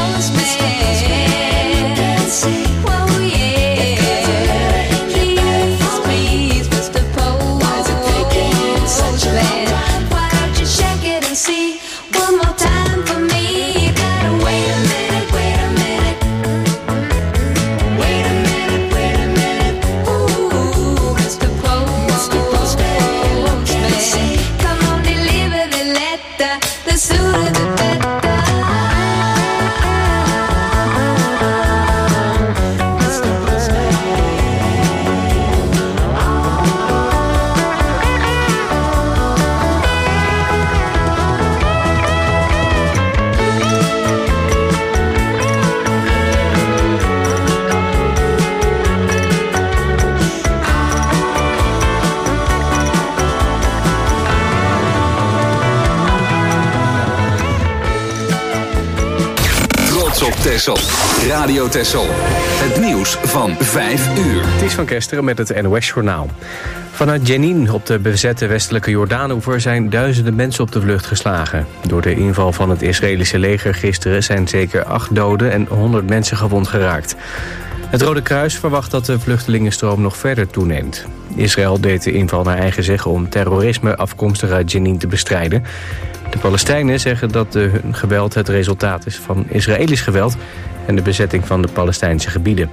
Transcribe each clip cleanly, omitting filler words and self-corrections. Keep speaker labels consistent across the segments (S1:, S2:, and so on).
S1: Texel. Radio Texel. Het nieuws van 5 uur.
S2: Het is van Kesteren met het NOS-journaal. Vanuit Jenin op de bezette westelijke Jordaanoever zijn duizenden mensen op de vlucht geslagen. Door de inval van het Israëlische leger gisteren zijn zeker 8 doden en 100 mensen gewond geraakt. Het Rode Kruis verwacht dat de vluchtelingenstroom nog verder toeneemt. Israël deed de inval naar eigen zeggen om terrorisme afkomstig uit Jenin te bestrijden. De Palestijnen zeggen dat hun geweld het resultaat is van Israëlisch geweld en de bezetting van de Palestijnse gebieden.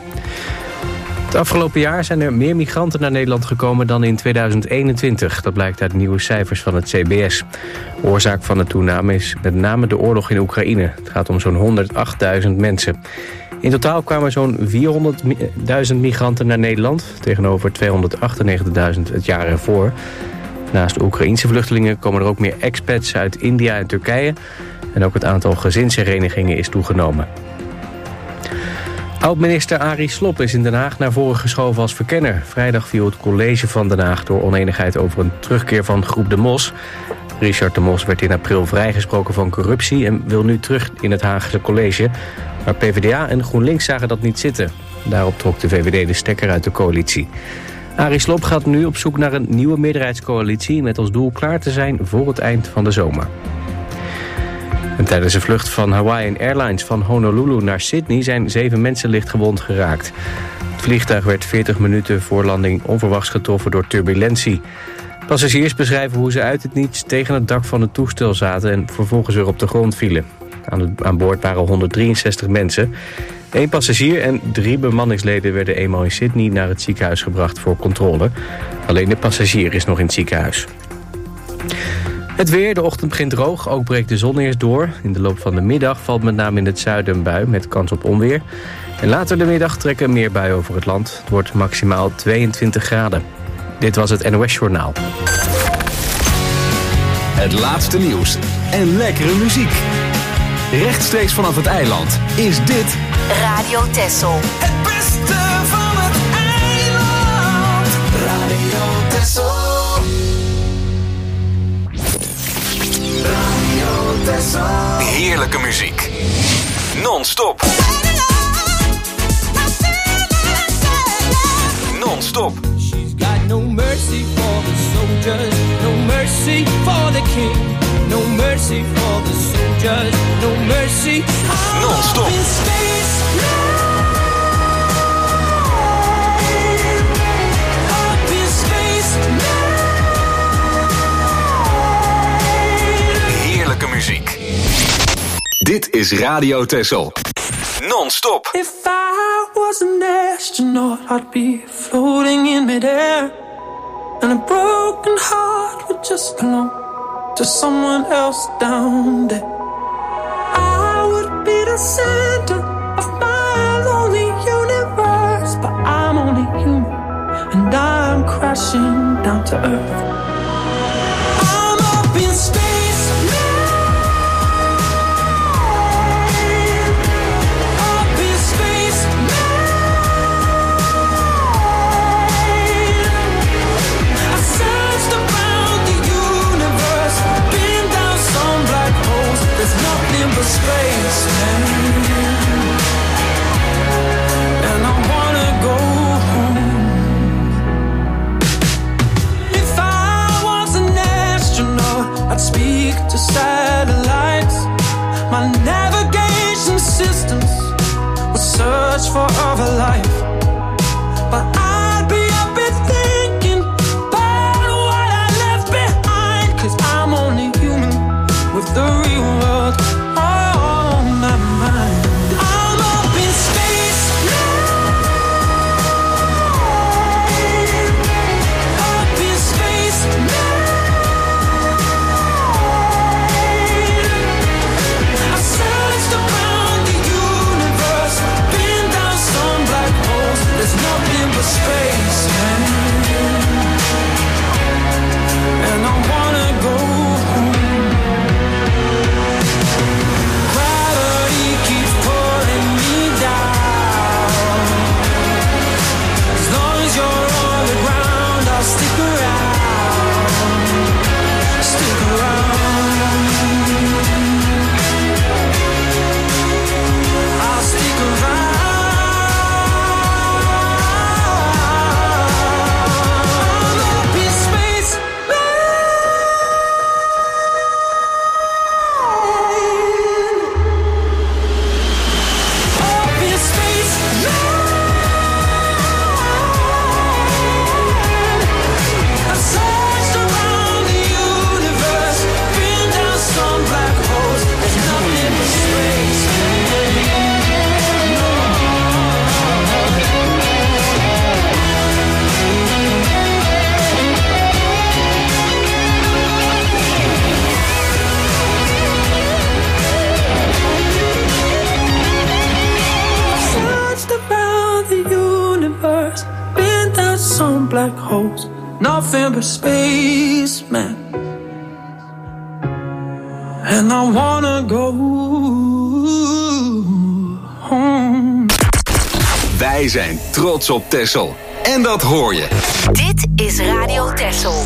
S2: Het afgelopen jaar zijn er meer migranten naar Nederland gekomen dan in 2021. Dat blijkt uit nieuwe cijfers van het CBS. Oorzaak van de toename is met name de oorlog in Oekraïne. Het gaat om zo'n 108.000 mensen. In totaal kwamen zo'n 400.000 migranten naar Nederland, tegenover 298.000 het jaar ervoor. Naast de Oekraïense vluchtelingen komen er ook meer expats uit India en Turkije. En ook het aantal gezinsherenigingen is toegenomen. Oud-minister Arie Slob is in Den Haag naar voren geschoven als verkenner. Vrijdag viel het college van Den Haag door onenigheid over een terugkeer van Groep de Mos. Richard de Mos werd in april vrijgesproken van corruptie en wil nu terug in het Haagse college. Maar PvdA en GroenLinks zagen dat niet zitten. Daarop trok de VVD de stekker uit de coalitie. Arie Slob gaat nu op zoek naar een nieuwe meerderheidscoalitie met als doel klaar te zijn voor het eind van de zomer. En tijdens een vlucht van Hawaiian Airlines van Honolulu naar Sydney zijn 7 mensen licht gewond geraakt. Het vliegtuig werd 40 minuten voor landing onverwachts getroffen door turbulentie. Passagiers beschrijven hoe ze uit het niets tegen het dak van het toestel zaten en vervolgens weer op de grond vielen. Aan boord waren 163 mensen. 1 passagier en 3 bemanningsleden werden eenmaal in Sydney naar het ziekenhuis gebracht voor controle. Alleen de passagier is nog in het ziekenhuis. Het weer, de ochtend begint droog, ook breekt de zon eerst door. In de loop van de middag valt met name in het zuiden een bui met kans op onweer. En later de middag trekken meer buien over het land. Het wordt maximaal 22 graden. Dit was het NOS Journaal.
S1: Het laatste nieuws en lekkere muziek. Rechtstreeks vanaf het eiland is dit
S3: Radio Texel.
S4: Het beste van het eiland. Radio Texel. Radio Texel.
S1: heerlijke muziek. Non-stop. Non-stop.
S5: She's got no mercy for the soldiers, no mercy for the king, no mercy for the soldiers, no mercy.
S1: Non-stop. Heerlijke muziek. Dit is Radio Texel. Non-stop.
S5: If I was an astronaut, I'd be floating in midair, and a broken heart would just belong to someone else down there. I would be the center of my lonely universe, but I'm only human, and I'm crashing down to earth. I'm up in space. Space, man. And I wanna go home. If I but I'd be up and thinking about what I left behind. 'Cause I'm only human with the real world on my mind. I'm up in space now. Up in space now. I searched around the universe, been down some black holes. There's nothing but space, man. And I wanna go home. Gravity keeps pulling me down. As long as you're on the ground, I'll stick around. Stick around. I'll stick around. I'm up in space up in space I searched around the universe, been down some black holes. There's nothing but space. Searched around the universe, been down some black holes. Nothing but space, man. And I wanna go home.
S1: Wij zijn trots op Texel. En dat hoor je.
S3: Dit is Radio Texel.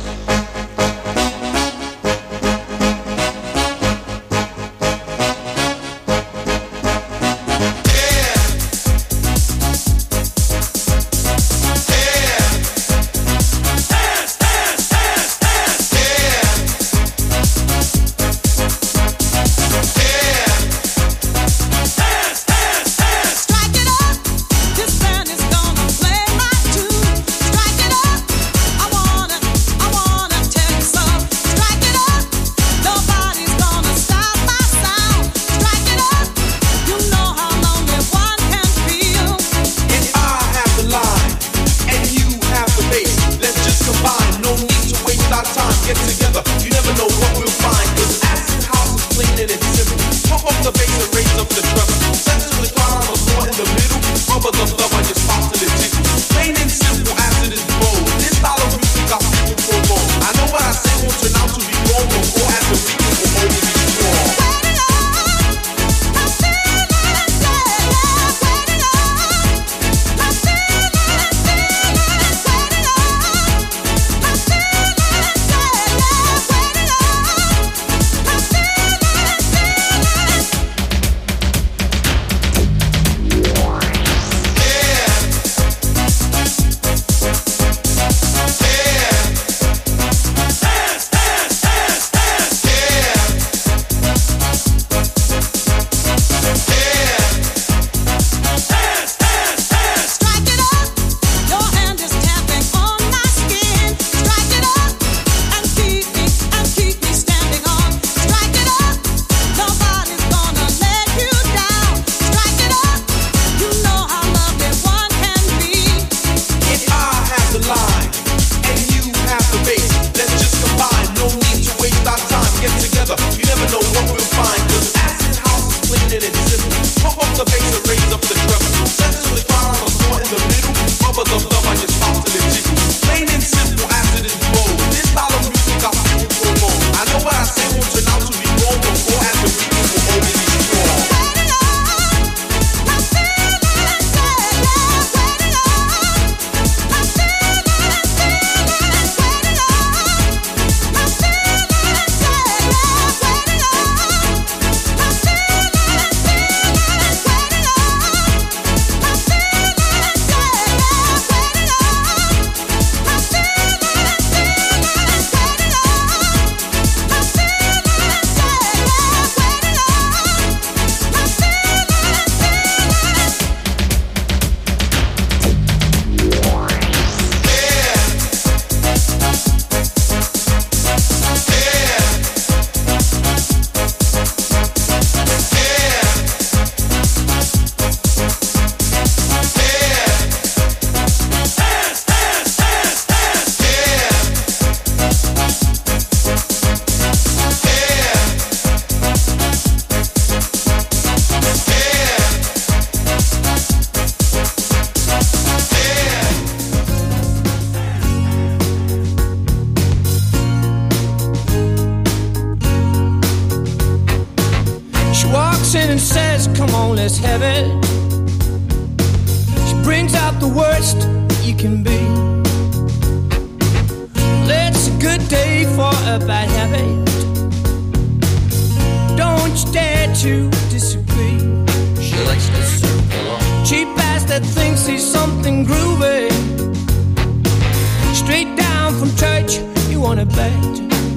S6: Strike it up, this band is gonna play my tune. Strike it up, I wanna tell you so. Strike it up, nobody's gonna stop my sound. Strike it up, you know how lonely one can feel.
S4: If I have the line and you have the bass, let's just combine. No need to waste our time. Get together, you never know what we'll find. 'Cause acid house is clean and it's simple. Pump up the bass and raise up the treble. Set to the car on the floor in the middle. Rubber the thumb on your spot till it tickles. Plain and simple, acid is bold. This style of music got people for more. I know what I say won't turn out to be wrong, but go at the people will always be strong.
S6: Wait it up, I'm feeling it, yeah. Wait it up, I'm feeling it, wait it up, I'm feeling it, yeah. Wait it up, I'm feeling it. Strike it up, your hand is tapping on my skin. Strike it up and keep me standing on. Strike it up, nobody's gonna let you down. Strike it up, you know how lovely one can be.
S4: If I have the line and you have the bass, let's just combine. No need to waste our time. Get together, you never know what we'll find. 'Cause acid house is clean and it's simple. Pump up the bass and raise up the treble. Set to the car on the floor in the middle. Rubber the thumb on your spot till it tickles. Plain and simple, acid is bold. This style of music got people for more. I know what I say won't turn out to be wrong, but go at the people will always be strong.
S6: Wait it up, I'm feeling it, yeah. Wait it up, I'm feeling it, wait it up, I'm feeling it, yeah. Wait it up, I'm feeling it, wait it up.
S5: and says, come on, let's have it. She brings out the worst you can be. It's a good day for a bad habit. Don't you dare to disagree.
S7: She likes to circle on.
S5: Cheap ass that thinks he's something groovy. Straight down from church, you wanna bet.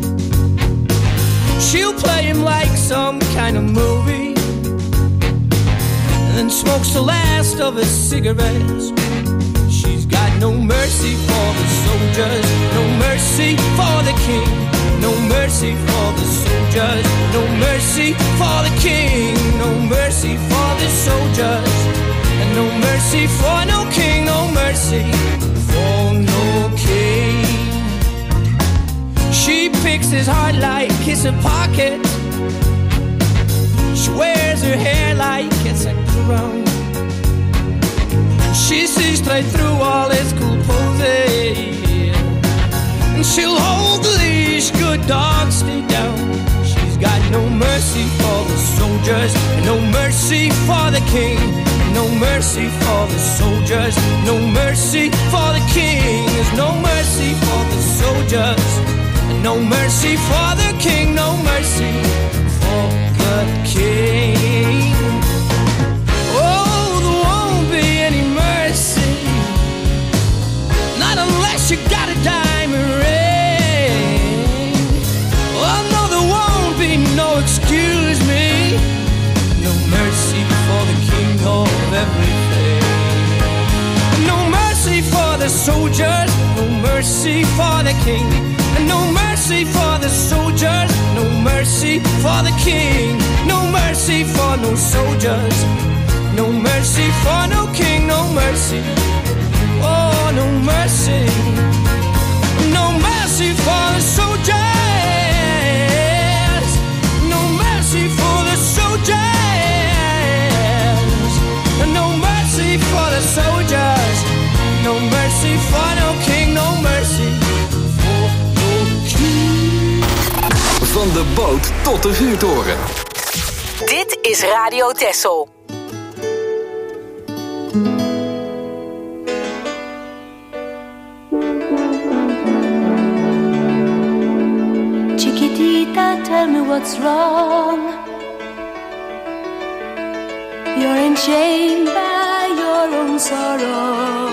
S5: She'll play him like some kind of movie, and then smokes the last of his cigarettes. She's got no mercy for the soldiers, no mercy for the king, no mercy for the soldiers, no mercy for the king, no mercy for the soldiers, and no mercy for no king, no mercy for no king. She picks his heart like it's a pocket. She wears her hair like it's a crown. She sees straight through all his cool poses, and she'll hold the leash, good dog, stay down. She's got no mercy for the soldiers, no mercy for the king, no mercy for the soldiers, no mercy for the king. There's no mercy for the soldiers, no mercy for the king, no mercy for the king. Oh, there won't be any mercy, not unless you got a diamond ring. Oh no, there won't be no excuse me, no mercy for the king of everything. No mercy for the soldiers, no mercy for the king, no mercy for the soldiers, no mercy for the king, no mercy for no soldiers, no mercy for no king, no mercy, oh no mercy, no mercy for the soldiers, no mercy for the soldiers, no mercy for the soldiers, no mercy for no king, no mercy.
S1: Van de boot tot de vuurtoren.
S3: Dit is Radio Texel.
S8: Chiquitita, tell me what's wrong. You're enchained by your own sorrow.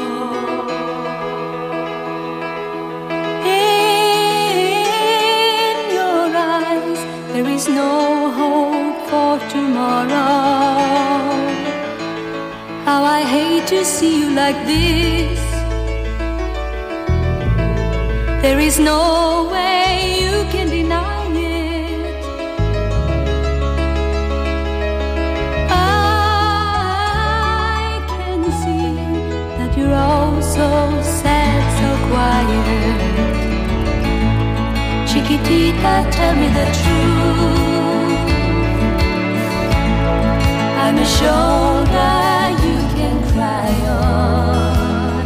S8: There is no hope for tomorrow. How I hate to see you like this. There is no way you can deny it. I can see that you're all so sad, so quiet. Chiquitita, tell me the truth. I'm a shoulder you can cry on.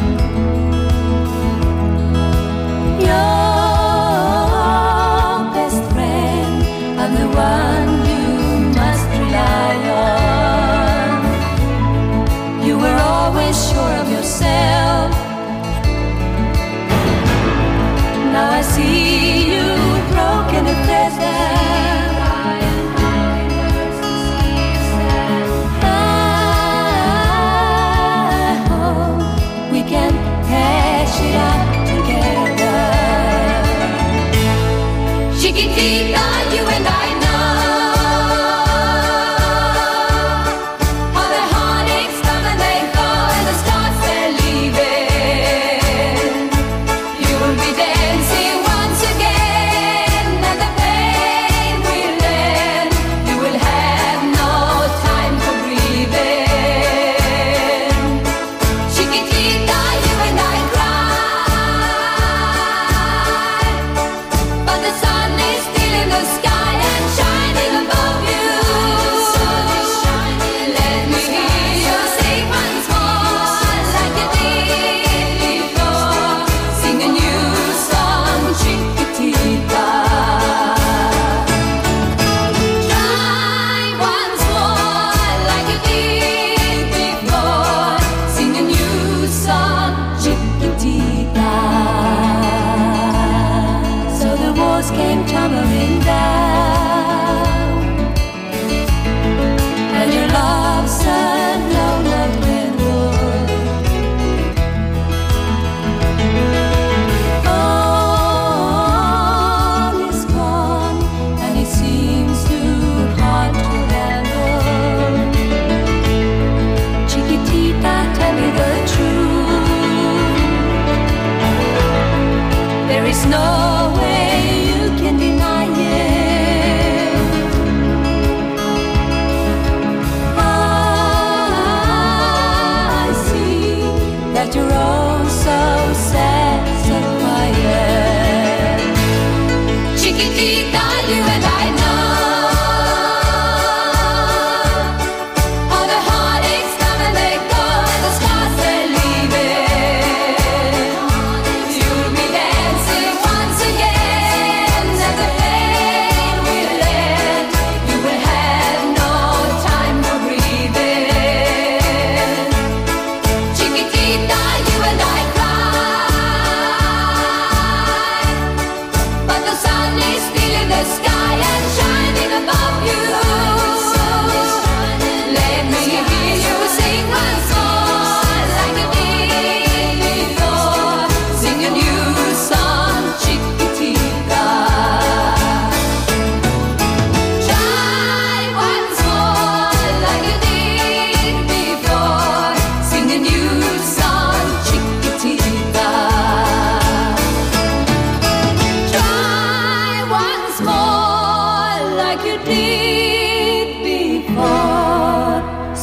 S8: Your best friend, I'm the one you must rely on. You were always sure of yourself. Now I see you broken and pleasant.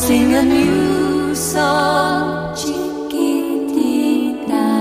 S8: sing a new song, chiquitita.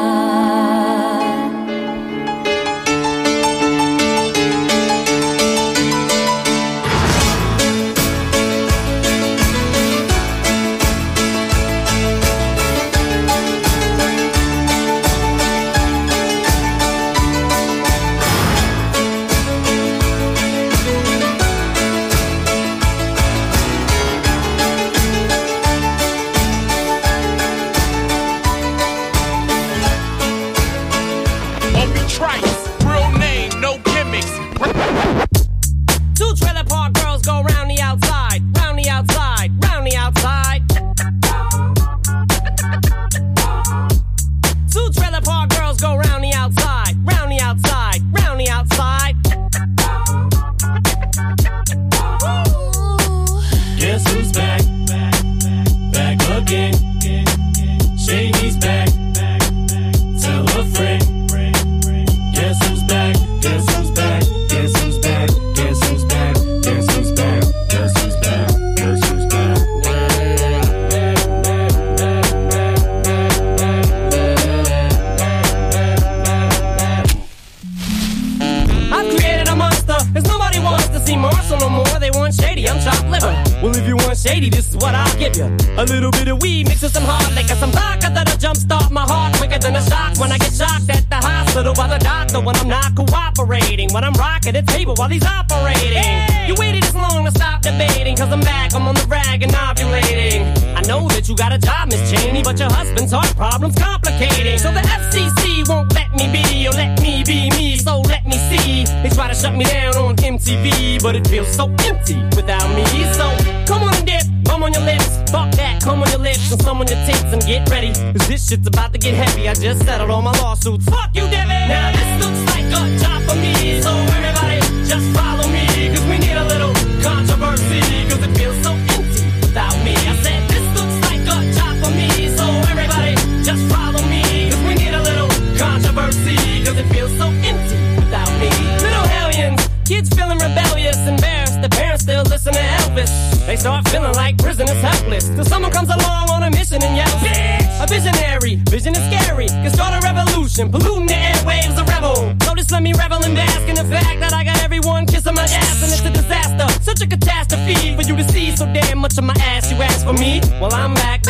S9: Shady, this is what I'll give you. A little bit of weed mixed with some hard liquor, some vodka that'll jumpstart my heart quicker than a shock when I get shocked at the hospital by the doctor when I'm not cooperating. When I'm rocking the table while he's operating. Hey! You waited this long to stop debating, cause I'm back, I'm on the rag and ovulating. I know that you got a job, Miss Cheney, but your husband's heart problem's complicating. So the FCC won't let me be, or let me be me, so let me see. They try to shut me down on MTV, but it feels so empty without me. So come on and dip, bum on your lips, fuck that, come on your lips, and some on your tits and get ready, cause this shit's about to get heavy. I just settled all my lawsuits, fuck you, Debbie. Now this looks like a job for me, so everybody just follow me, cause we need a little controversy, cause it feels so empty without me. I said this looks like a job for me, so everybody just follow me, cause we need a little controversy, cause it feels so empty without me. Little hellions, kids feeling rebellious, embarrassed, the parents still listen to Elvis. They start feeling like prisoners helpless, till someone comes along on a mission and yells, bitch! A visionary, vision is scary, can start a revolution, polluting the airwaves, a rebel. So just let me revel and bask in the fact that I got everyone kissing my ass, and it's a disaster, such a catastrophe for you to see so damn much of my ass. You ask for me, well I'm back.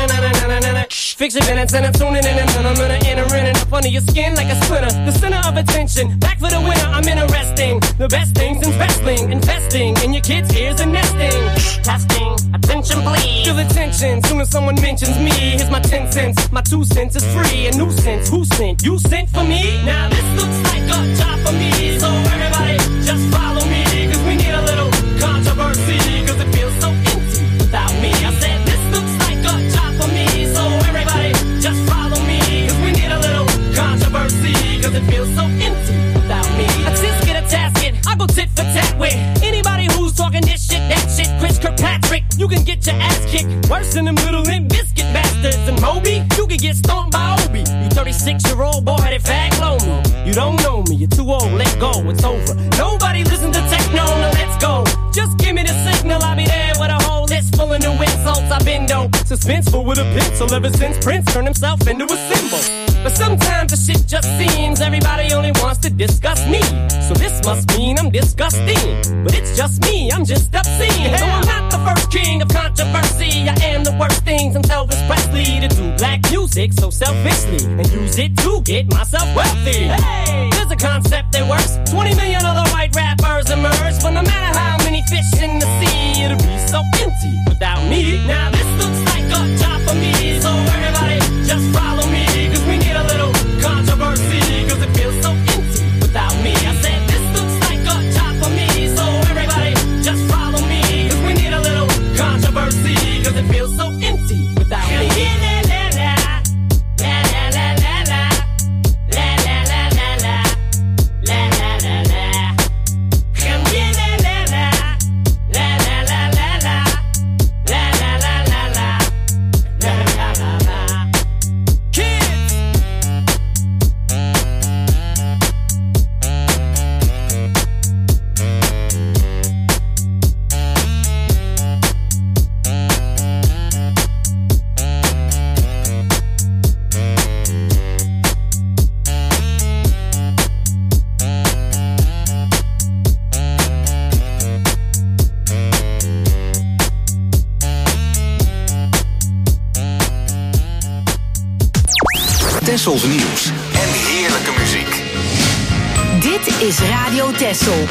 S9: Fiction minutes and I'm tuning in and I'm gonna enter in and up under your skin like a splinter. The center of attention, back for the winner, I'm interesting. The best things in wrestling, investing in your kids' ears and nesting. Testing, attention please. Feel attention, soon as someone mentions me. Here's my 10 cents, my 2 cents is free. A nuisance, who sent? You sent for me? Now this looks like a job for me, so everybody just follow me, cause we need a little controversy, cause it feels so empty without me. I said this looks like a job for me, so everybody just follow me, cause we need a little controversy, cause it feels so empty without me. I just get a tasket, I go tit for tat with anybody who's talking this shit, that shit. Chris Kirkpatrick, you can get your ass kicked worse than them little Limp Bizkit bastards. And Moby, you can get stomped by Obi. You 36-year-old boy that fag low me. You don't know me, you're too old, let go, it's over. Nobody listen to techno, now let's go. Just give me the signal, I'll be there with a whole list full of new insults. I've been dope, suspenseful with a pencil ever since Prince turned himself into a symbol. But sometimes the shit just seems everybody only wants to discuss me. So this must mean I'm disgusting. But it's just me, I'm just obscene. So I'm not the first king of controversy. I am the worst thing since Elvis Presley to do black music so selfishly and use it to get myself wealthy. Hey, there's a concept that works. 20 million other white rappers emerge, but no matter how many fish in the sea, it'll be so empty without me. Now this looks like a job for me, so everybody just follow me, cause we need a little controversy, cause it feels so empty without me. I said this looks like a job for me, so everybody just follow me, cause we need a little controversy, cause it feels so empty without me. Kids,
S1: Tessels nieuws en heerlijke muziek.
S3: Dit is Radio Tessel.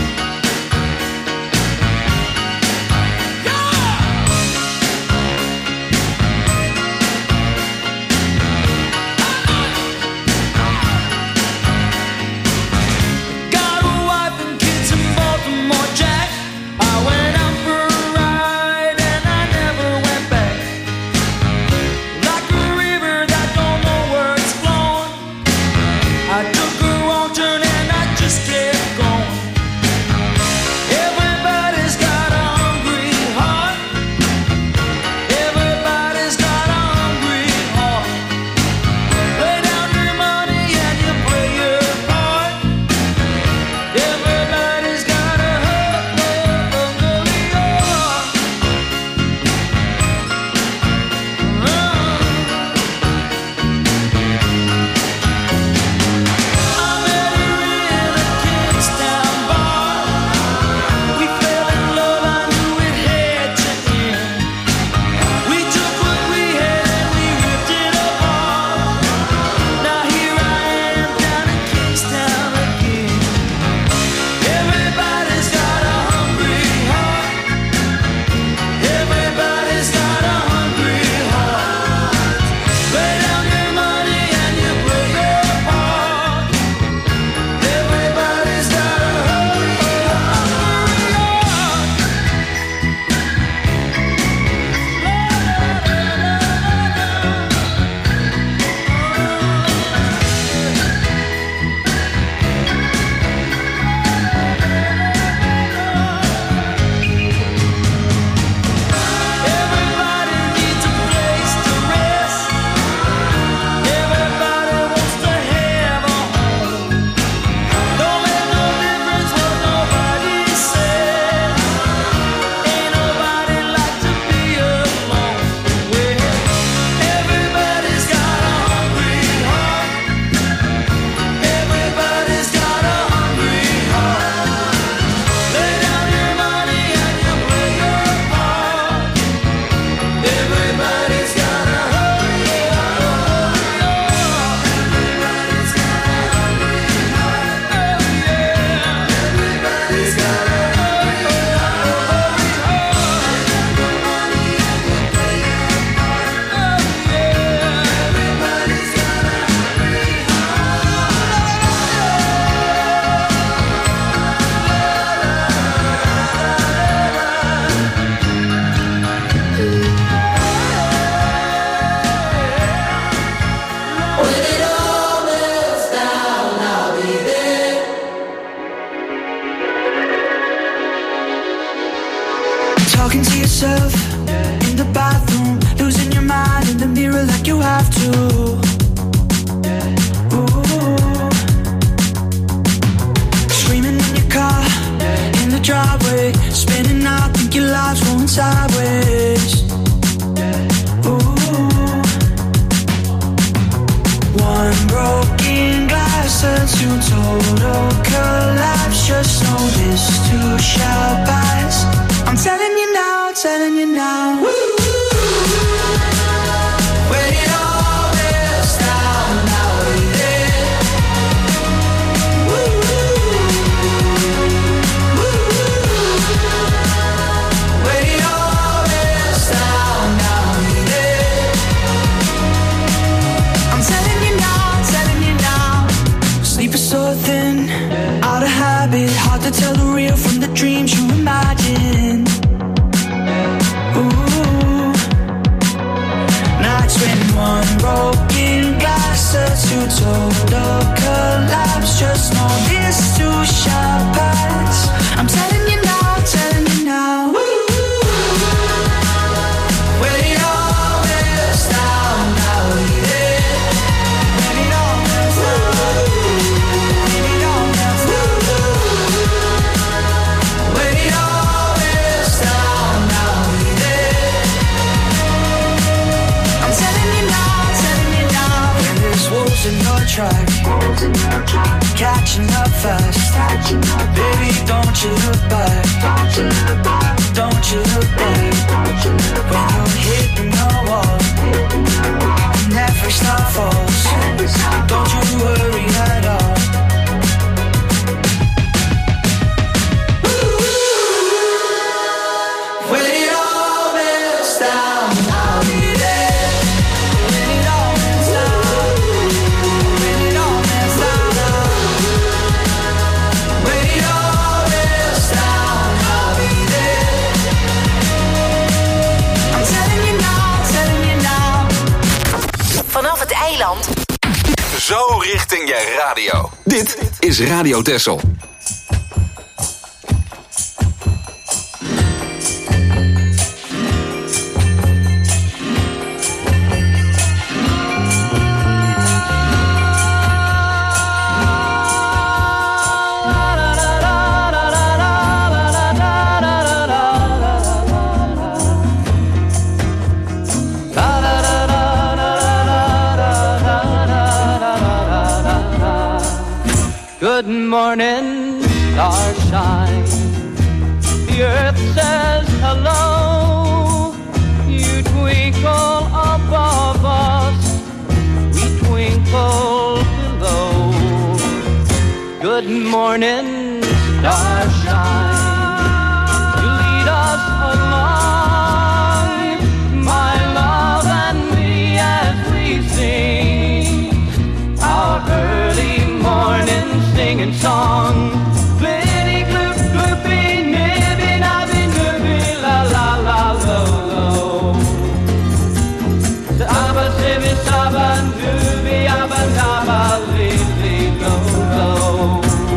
S5: Talking to yourself in the bathroom, losing your mind in the mirror like you have to. Ooh. Screaming in your car, in the driveway, spinning out, think your life's going sideways. Ooh. One broken glass turns to total collapse. Just know this too shall pass. I'm telling you now, telling you now. Woo! When it all melts down, now we're there. Woo! Woo! When it all melts down, now we're there. I'm telling you now. Sleep is so thin, out of habit, hard to tell the real from the dreams you imagine. Ooh. Nights when one broken glass turns to total collapse. Just know this too shall pass. I'm telling you now, telling you now. When it all melts down, now we're there. When it all melts down, when it all melts down, when it all melts down, now we're there. I'm telling you now. When there's wolves in your track, catching up fast. Baby, don't you look back. Don't you look back. When you're hitting the wall, and every star falls. down, I'll be there. When it all ends down, when it all ends down, when it all ends down, I'll be there. I'm telling you now.
S3: Vanaf het eiland.
S1: Zo richting je radio. Dit is Radio Texel.
S10: Good morning, starshine. The earth says hello. You twinkle above us, we twinkle below. Good morning, starshine. You lead us along, my love and me, as we sing our early morning singing song. Blitty gloop gloopy, nibby nabby nooby, la la la lo lo. Abba sibby sabba nooby, abba nabba li lo lo.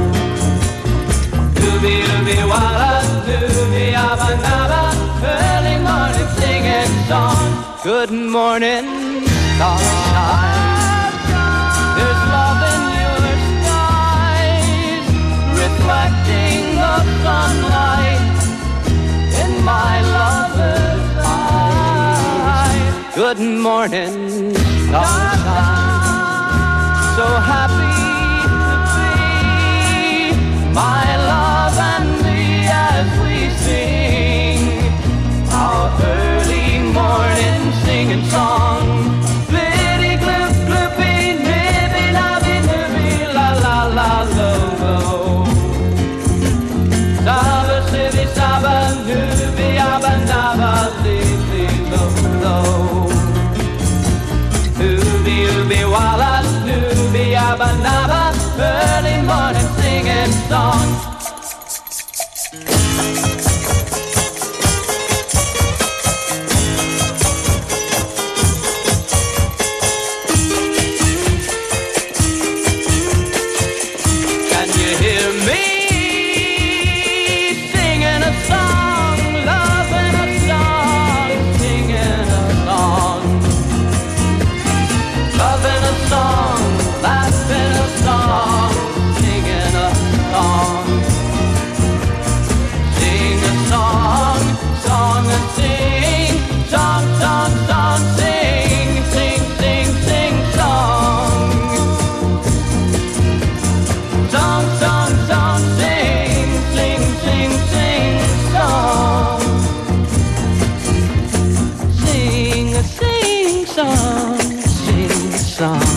S10: Dooby dooby walla dooby, abba nabba, early morning singing song. Good morning, starshine. There's love in your skies, reflecting the sunlight in my lover's eyes. Good morning, sunshine. So happy to be my love and me as we sing our early morning singing song. Blitty gloop gloopy, nibby nabby nooby, la la la lo lo. Saba sibby saba nooby, abba nabba li lo lo. Ooby ooby walla nooby, abba nabba, early morning singing song. Can you hear me singing a song, loving a song, singing a song, loving a song, laughing a song, singing a song, sing a song, song and sing, song, song, song, sing, sing, sing, sing, song. Song, song, song, sing, sing, sing, sing, song. Sing a sing song, sing a song.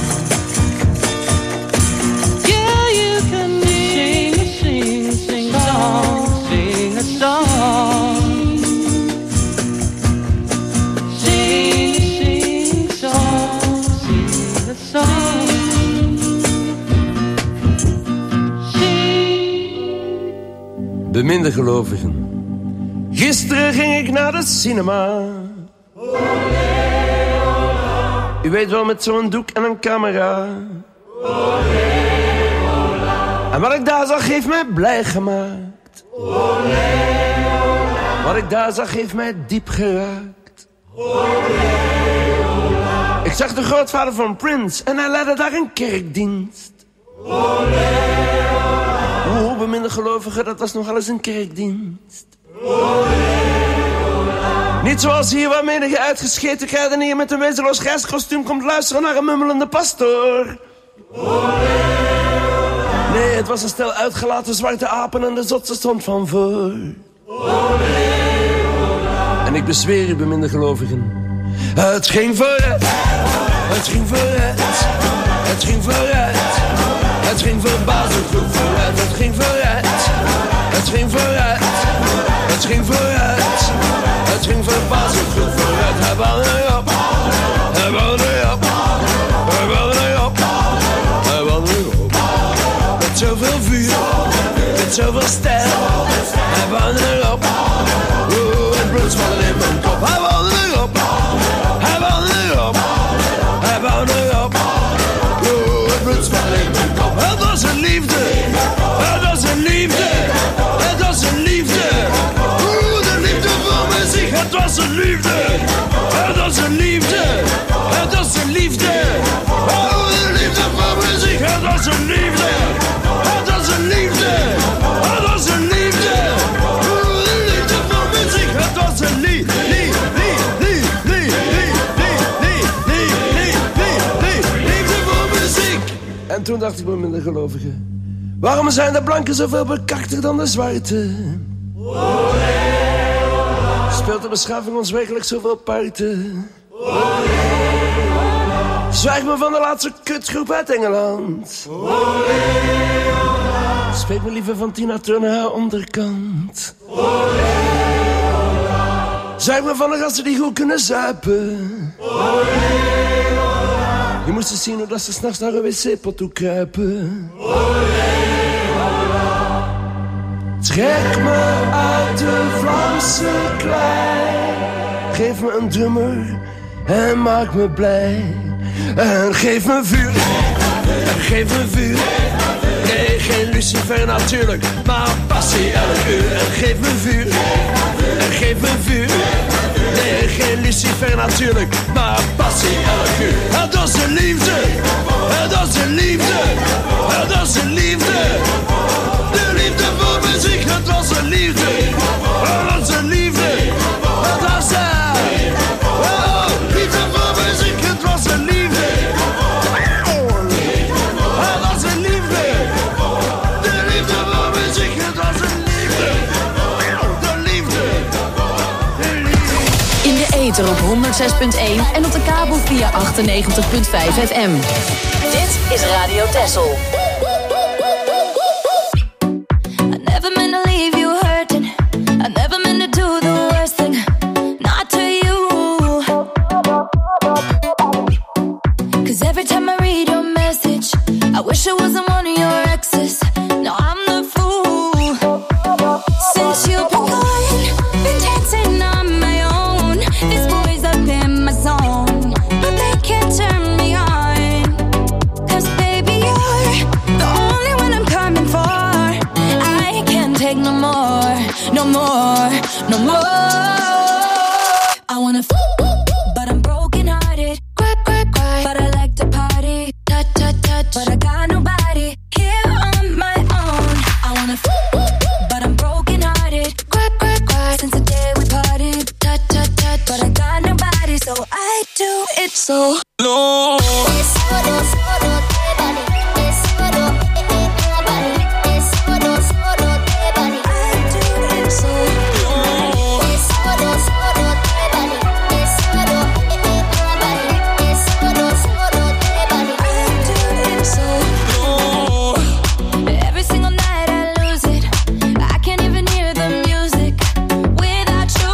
S10: Yeah, you can sing a sing song, sing a song. Sing song, sing a song.
S11: Beminde gelovigen, gisteren ging ik naar de cinema. U weet wel, met zo'n doek en een camera. En wat ik daar zag heeft mij blij gemaakt. Wat ik daar zag heeft mij diep geraakt. Ik zag de grootvader van Prince en hij leidde daar een kerkdienst. Oh, beminde gelovigen, dat was nogal eens een kerkdienst. Niet zoals hier, waar menige uitgescheten kruidenier met een wezenloos grijskostuum komt luisteren naar een mummelende pastoor. Nee, het was een stel uitgelaten zwarte apen en de zotse stond van voor. En ik bezweer u, beminde gelovigen, het ging vooruit, het ging vooruit, het ging vooruit. Het ging verbazend goed vooruit, het ging vooruit, het ging vooruit, het ging vooruit, het ging verbazend goed vooruit. zoveel stijl. Hij woonde erop. Het bloed zwallen in mijn kop. Hij woonde erop. Hij woonde erop. Hij woonde erop. Het bloed zwallen in mijn kop. Het was een liefde. Het was een liefde. Het was een liefde. De liefde voor muziek. Het was een liefde. Het was een liefde. Het was een liefde. De liefde voor muziek. Het was een liefde. Het was een liefde. Het was een liefde. De liefde voor muziek. Het was een liefde. Liefde voor muziek. En toen dacht ik bij minder gelovigen: waarom zijn de blanken zoveel bekakter dan de zwarte? Speelt de beschaving ons werkelijk zoveel parten? Zwijg me van de laatste kutgroep uit Engeland. Spreek me liever van Tina Turner haar onderkant. Zwijg me van de gasten die goed kunnen zuipen. Je moest eens zien hoe dat ze s'nachts naar een wc-pot toe kruipen. Trek me uit de Vlaamse klei. Geef me een drummer en maak me blij. En geef me vuur, en geef me vuur. Nee, geen Lucifer natuurlijk, maar passie elk uur. En geef me vuur, en geef me vuur. Nee, geen Lucifer natuurlijk, maar passie elk uur. Het was een liefde, het was een liefde, het was een liefde. De liefde voor muziek, het was een liefde, het was een liefde. Het was een liefde voor muziek, het was een liefde. Het was een liefde. De liefde voor muziek, het was een liefde. De liefde.
S12: In de ether op 106.1 en op de kabel via 98.5 FM.
S3: Dit is Radio Texel.
S8: I never meant to leave you hurting. I never meant to do the worst thing. Not to you. 'Cause every time I read your message, I wish I wasn't one of your exes. No, I'm the fool. Since you've been gone, been dancing on my own. This boy's up in my zone, but they can't turn me on. 'Cause baby, you're the only one I'm coming for. I can't take no more, no more, no more. I wanna but I'm broken hearted. Cry, cry, cry, but I like to party. Touch, touch, touch, but I got nobody here on my own. I wanna but I'm broken hearted. Cry, cry, cry, since the day we parted. Touch, touch, touch, but I got nobody, so I do it so long. Every single night I lose it. I can't even hear the music without you.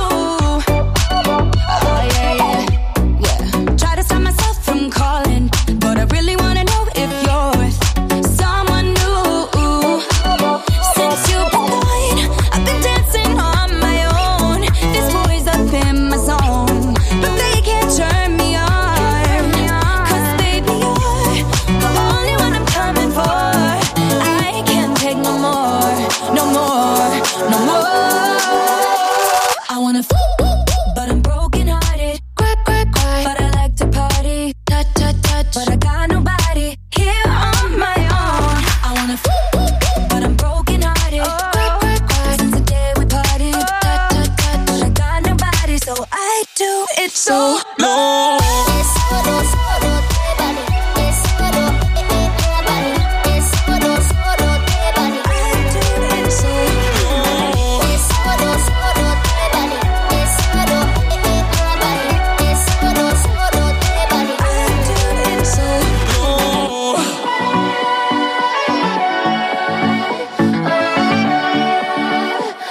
S8: Oh yeah, yeah, yeah. Try to stop myself from calling, but I really wanna know if you're with someone new. Since you've been gone, I've been dancing on my own. This boy's up in my zone, but they can't turn me on. 'Cause baby, you're the only one I'm coming for. I can't take no more, no more, no more. I wanna but I'm broken hearted. Cry, cry, cry, but I like to party. Touch, touch, touch, but I got nobody here on my own. I wanna but I'm broken hearted. Cry, cry, cry, since the day we parted. Touch, touch, touch, but I got nobody, so I do it so long.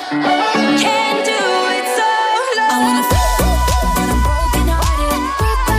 S8: Can do it so long. I wanna but I'm broken hearted.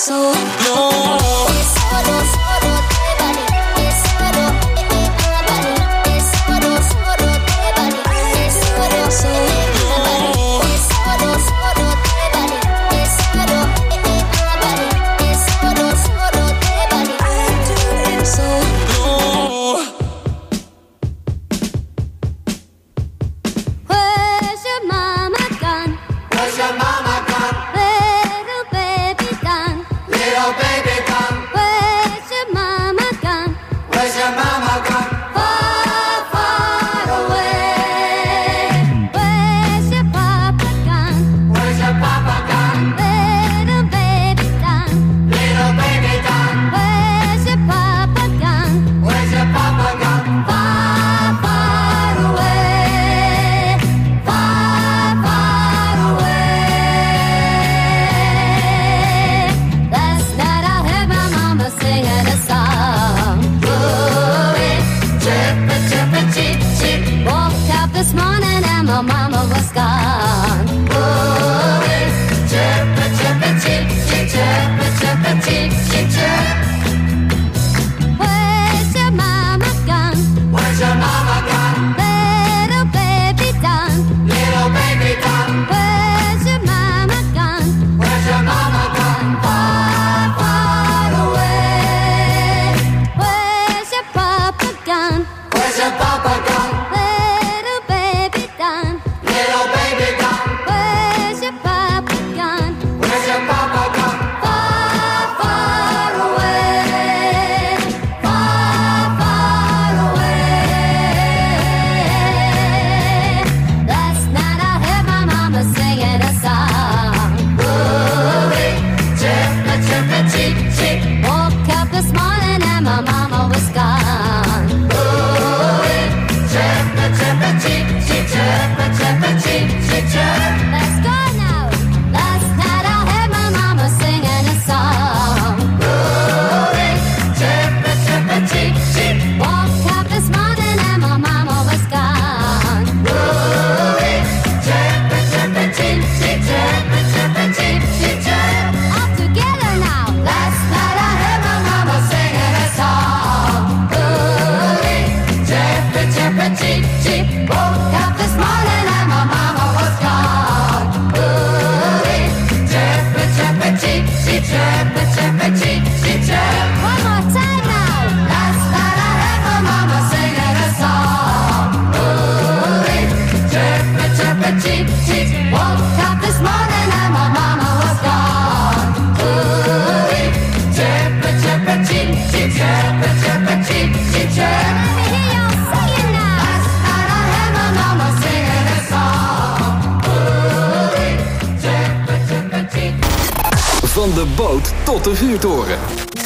S1: Van de boot tot de vuurtoren.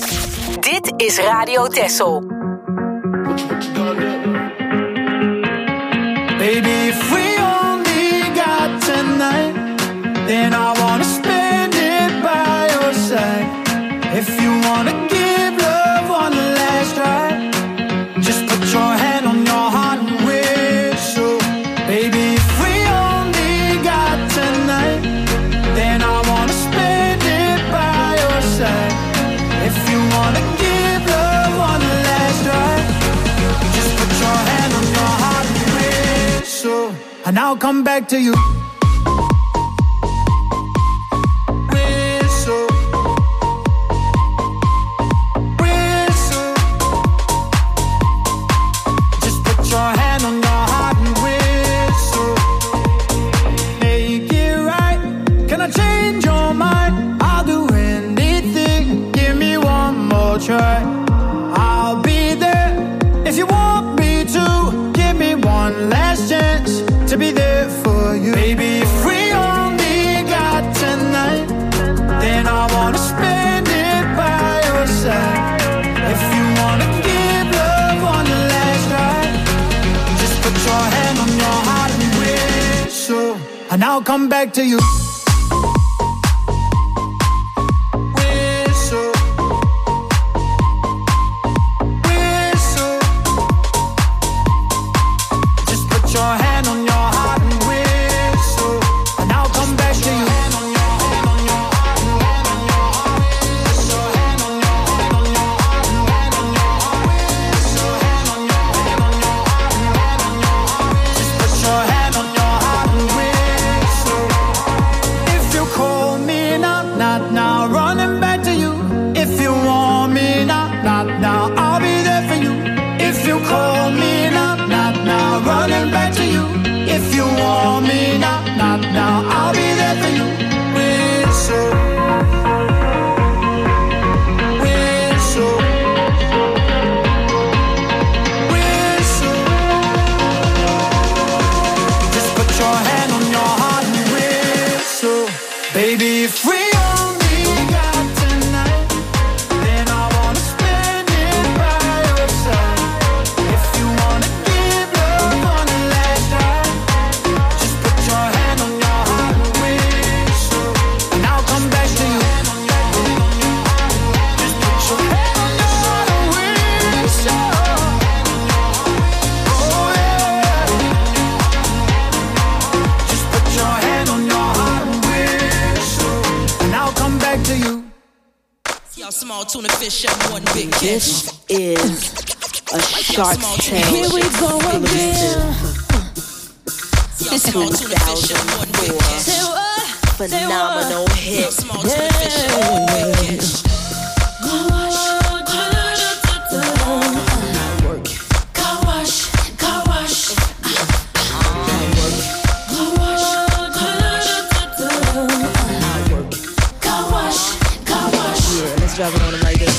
S3: Dit is Radio Texel.
S5: Baby, if we only got tonight, then I wanna spend it by your side. If you wanna give love one last try, just put your hand on your heart and whistle. Baby, if we only got tonight, then I wanna spend it by your side. If you wanna give love one last try, just put your hand on your heart and whistle, and I'll come back to you. I'll be there if you want me to. Give me one last chance to be there for you. Baby, if we only got tonight, then I wanna spend it by your side. If you wanna give love one last try, just put your hand on your heart and whistle, and I'll come back to you.
S11: to you.
S13: Y'all small tuna fish on one big catch.
S14: This is a Shark's Tale.
S6: Here we go again.
S14: 2004 phenomenal hit.
S6: Drop it on him like this.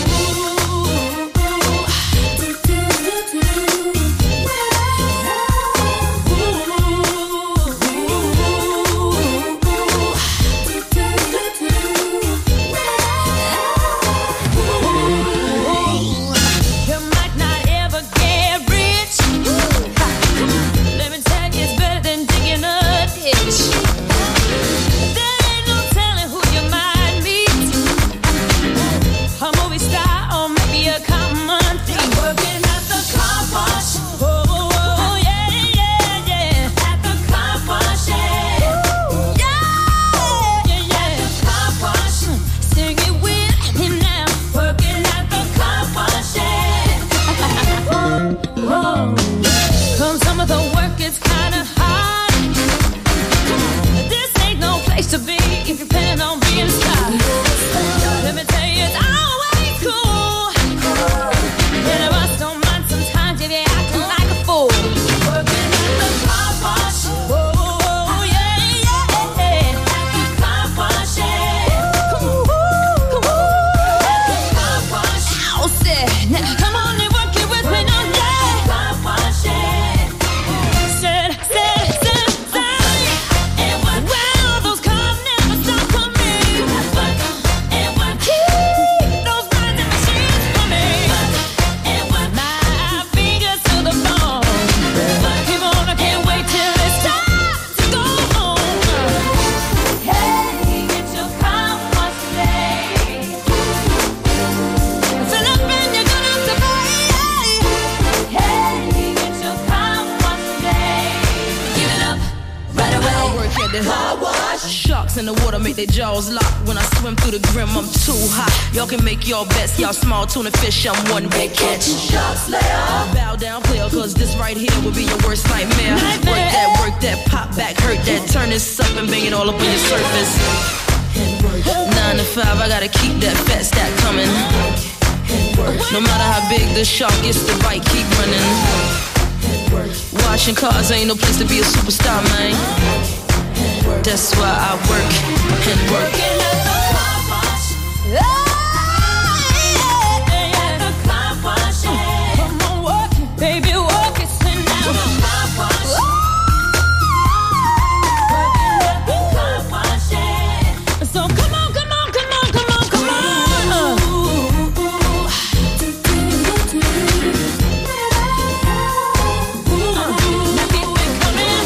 S13: In the water make their jaws lock. When I swim through the grim, I'm too hot. Y'all can make your bets, y'all small tuna fish, I'm one big catch.
S6: Shark Slayer.
S13: Bow down, player, cause this right here will be your worst nightmare. Work that, pop back, hurt that, turn this up and bang it all up on your surface. 9 to 5, I gotta keep that fat stack coming. No matter how big the shark gets, the bite keep running. Washing cars ain't no place to be a superstar, man. That's why I work and work.
S6: Working at the car wash. At the car wash. Come on, work it, baby, work it, sit down. Car wash. Working at the car wash. So come on, come on, come on, come on, come on. Now keep it coming.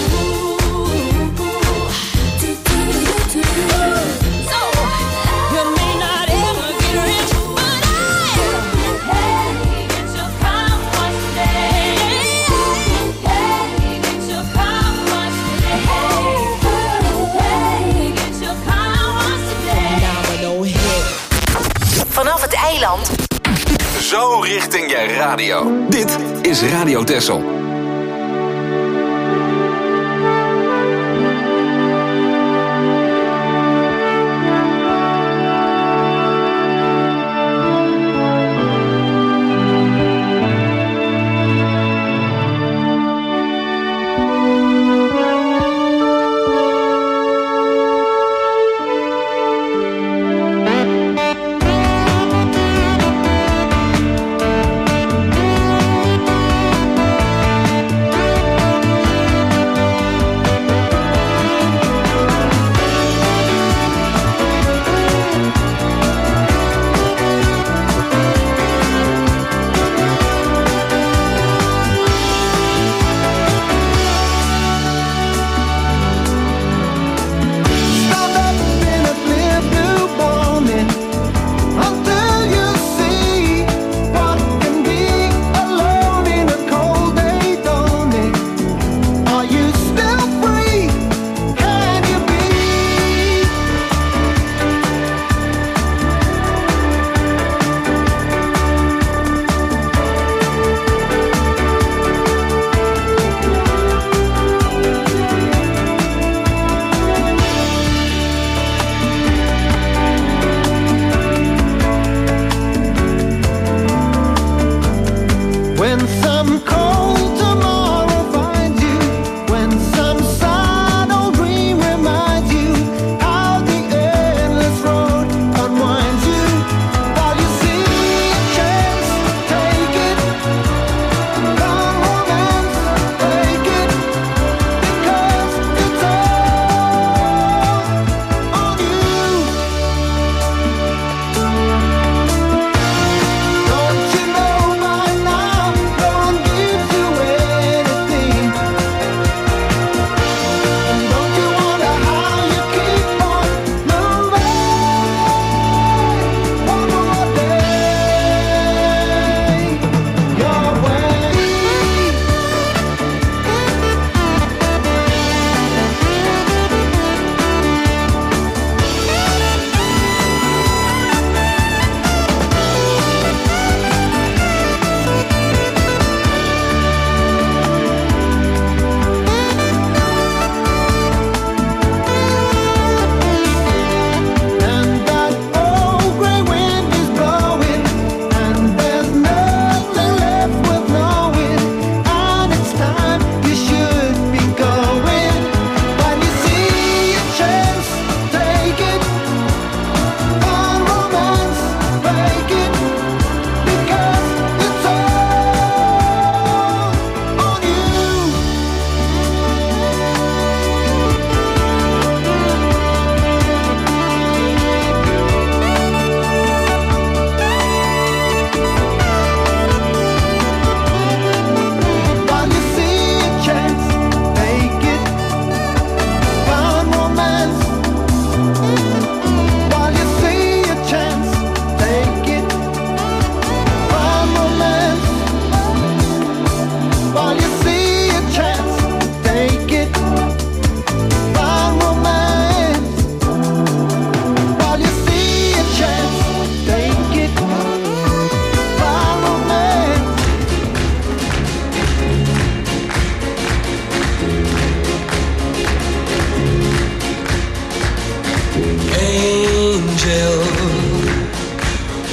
S6: So you may not ever get rich, but I am. Hey, get your car wash today. Hey, get your car wash today. Hey, get your car wash today.
S14: Phenomenal hit.
S3: Vanaf het eiland.
S1: Zo richting je radio. Dit is Radio Texel.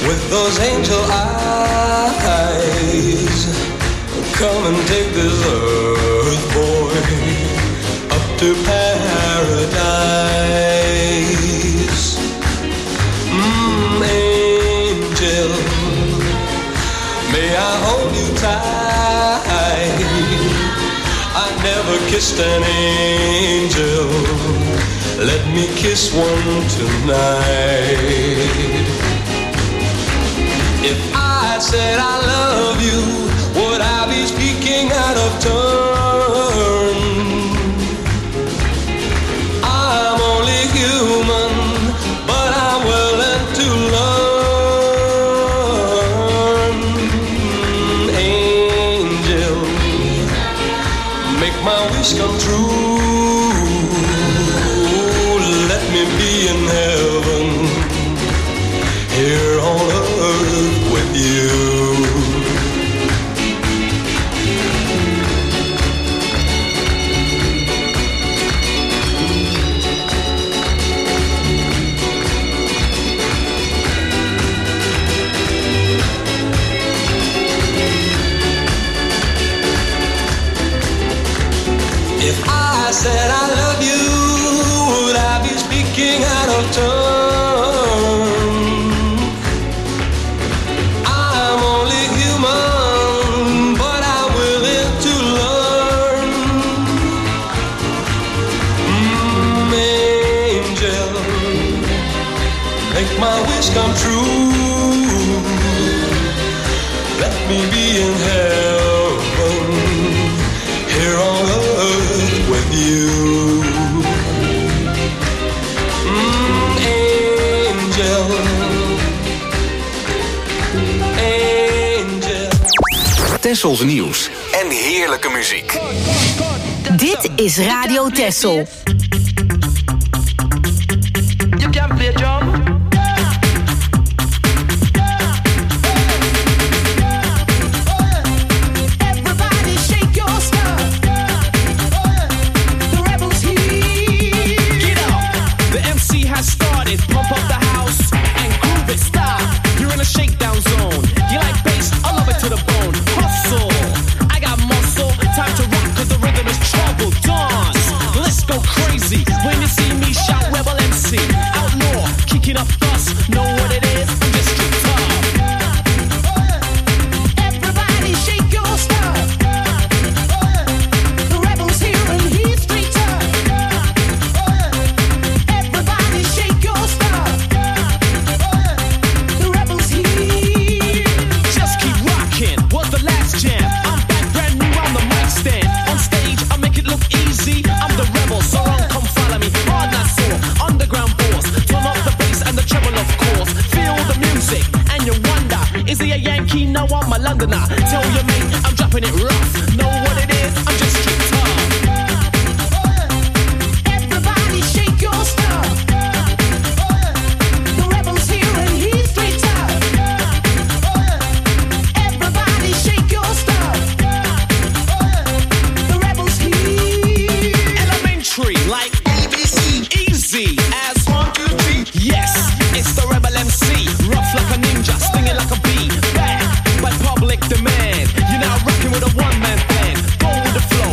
S11: with those angel eyes. Come and take this earth, boy, up to paradise. Angel, may I hold you tight? I never kissed an angel. Let me kiss one tonight. If I said I love you, would I be speaking out of turn? I'm only human, but I'm willing to learn. Angel, make my wish come true. Let me be in heaven, here on earth with you. If I said I love you, would I be speaking out of turn? I'm only human, but I'm willing to learn. Angel, make my wish come true. Let me be in heaven, here on earth with you. Angel, angel.
S1: Tessels nieuws en heerlijke muziek.
S3: Dit is Radio Tessel.
S10: You can play drum.
S6: Everybody shake your stuff. The rebels here.
S9: Get up! The MC has started. Pump up the house and groove it. Stop! You're in a shakedown zone. You like bass? I love it to the bone. Hustle! I got muscle. Time to rock 'cause the rhythm is trouble. Dance! Let's go crazy. When you see me shout Rebel MC. Outlaw, kicking up dust. Know what it is? I'm just street tough.
S6: Everybody shake your stuff. The rebels here and he's straight tough. Everybody shake your stuff. The rebels here.
S9: Just keep rocking. Was the last jam? I'm back brand new on the mic stand. On stage, I make it look easy. I'm the rebel, so don't come follow me. Hard not sore. Underground boss. Turn up the bass and the treble, of course. Feel the music and you wonder, is he a Yankee? No, I'm a Londoner. Tell your mate I'm dropping it rough. Know what it is? I'm just straight tough.
S6: Everybody shake your stuff. The rebels here and he's straight tough. Everybody shake your stuff. The rebels here.
S9: Elementary, like ABC. Easy as 1, 2, 3. Yes, it's the Rebel MC. Rough like a ninja, stinging like a bee. Back by public demand. You're now rocking with a one-man band. Go with the flow.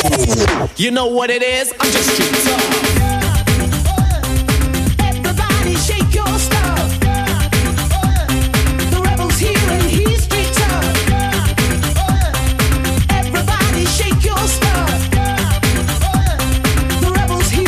S4: You know what it is? I'm just street tough. Everybody shake your stuff. The rebel's here and he's street tough. Everybody shake your stuff. The rebel's here.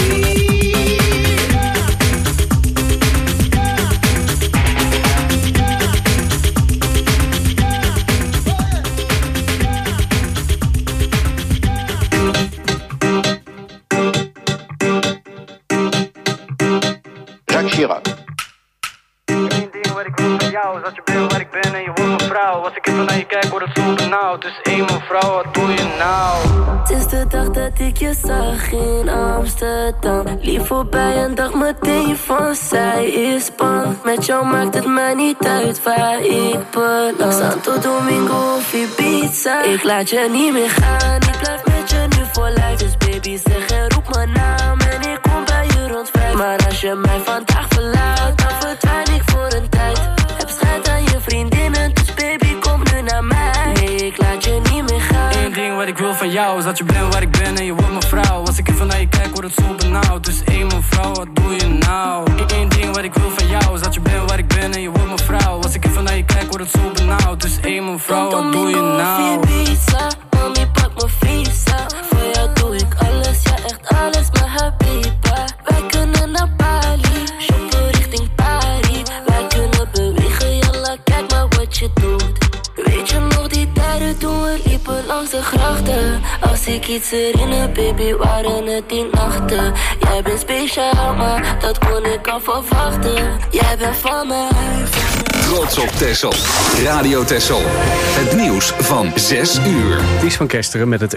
S15: Jacques Chirac.
S16: Eén ding wat ik wil van jou is dat je bent waar ik ben en je wordt mijn vrouw. Als ik even naar je kijk word het zo benauwd. Dus één mevrouw, wat doe je nou?
S17: Het is de dag dat ik je zag in Amsterdam. Lief voorbij en dacht meteen van zij is bang. Met jou maakt het mij niet uit waar ik beland. Santo Domingo of Ibiza, ik laat je niet meer gaan. Ik blijf met je nu voor lijf. Dus baby zeg en roep mijn naam en ik kom bij je rond 5. Maar als je mij vandaag verlaat, dan verdwijn ik voor een tijd. Heb schijt aan je vriendinnen, dus baby kom nu naar mij. Nee, ik laat je niet meer gaan.
S16: Eén ding wat ik wil van jou is dat je bent waar ik ben en je wordt mijn vrouw. Als ik even naar je kijk word het zo benauwd. Dus één mevrouw, wat doe je nou? Eén ding wat ik wil van jou is dat je bent waar ik ben en je wordt mijn vrouw. Als ik even naar je kijk word het zo benauwd. Dus één mevrouw, wat doe je nou?
S17: Ibiza, mami pak mijn visa. Voor jou doe ik alles, ja echt alles, maar habiba. Wij kunnen naar Bali, shoppen richting Paris. Wij kunnen bewegen, jalla, kijk maar wat je doet. Weet je nog die tijden toen we liepen langs de grachten? Als ik iets herinner, baby, waren het die nachten. Jij bent speciaal, maar dat kon ik al verwachten. Jij bent van mij.
S1: Trots op Texel. Radio Texel. Het nieuws van 6 uur.
S2: Ties van Kesteren met het